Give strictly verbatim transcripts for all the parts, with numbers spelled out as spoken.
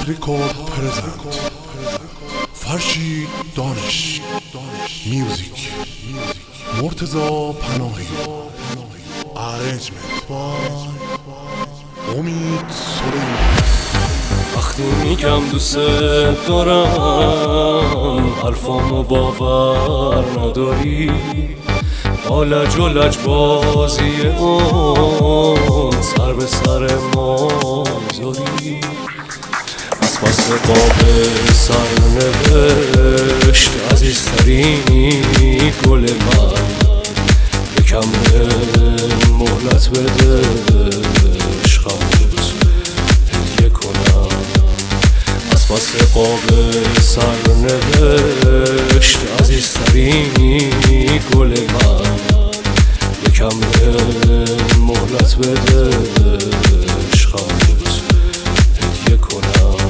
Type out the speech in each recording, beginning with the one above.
record present فرشید دانش میوزیک مرتضی پناهی ارنجمنت بای امید سلیمان. وقتی میگم دوست دارم حرفامو باور نداری، آلج و لج بازی اون سر به سر ما زاری. از پس قاب سرنوشت عزیزترینی گل من، یکم مهلت بده عشقمت هدیه کنم. از پس قاب سرنوشت عزیزترینی گل من، یکم مهلت بده عشقمت هدیه کنم.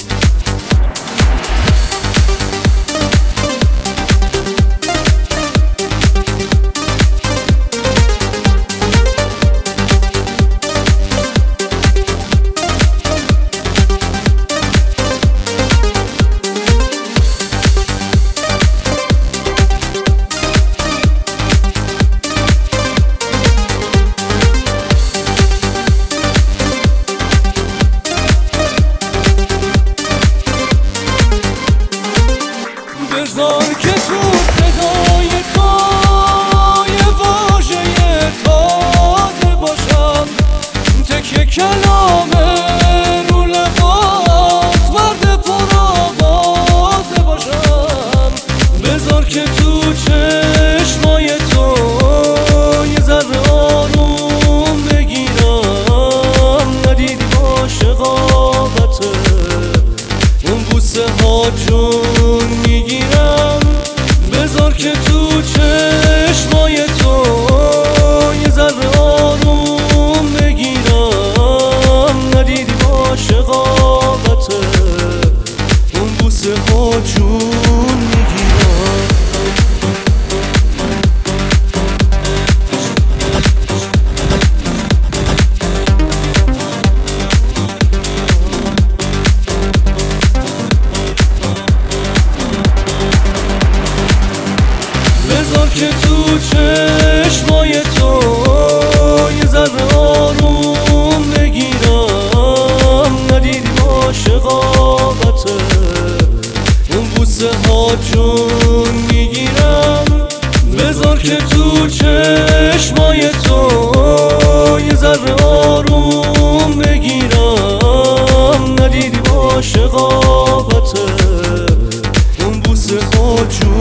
بذار که تو صدای تو یه واژه تازه باشم، تکیه کلام رو لبات مرد پرآوازه باشم. بذار که تو چشمای تو یه ذره آروم بگیرم، ندیدی عاشقابته اون بوسه ها جون میگیرم. بذار که تو چشمای تو یه ذره آروم بگیرم، ندیدی عاشقابته اون بوسه ها جون میگیرم. بذار که تو چشمای تو یه ذره آروم بگیرم، ندیدی عاشقابته اون بوسه ها جون میگیرم. بذار که تو چشمای تو یه ذره آروم بگیرم، ندیدی عاشقابته اون بوسه ها جون